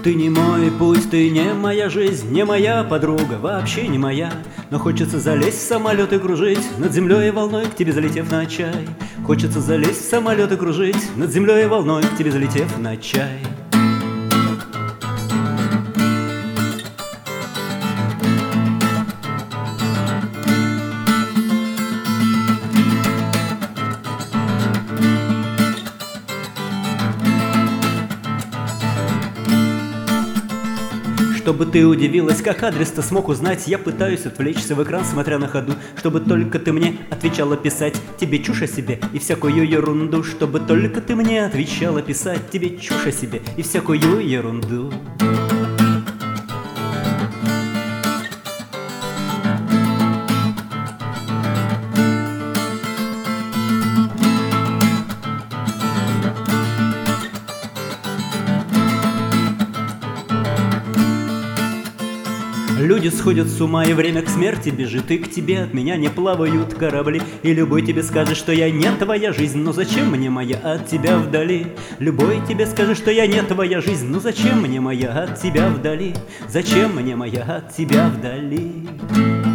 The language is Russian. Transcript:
Ты не мой путь, ты не моя жизнь, не моя подруга, вообще не моя. Но хочется залезть в самолет и кружить над землей и волной, к тебе залетев на чай. Хочется залезть в самолет и кружить над землей и волной, к тебе залетев на чай. Чтобы ты удивилась, как адрес-то смог узнать, я пытаюсь отвлечься в экран, смотря на ходу. Чтобы только ты мне отвечала писать тебе чушь о себе и всякую ерунду. Чтобы только ты мне отвечала писать тебе чушь о себе и всякую ерунду. Люди сходят с ума, и время к смерти бежит, и к тебе от меня не плавают корабли. И любой тебе скажет, что я не твоя жизнь, но зачем мне моя от тебя вдали? Любой тебе скажет, что я не твоя жизнь, но зачем мне моя от тебя вдали? Зачем мне моя от тебя вдали?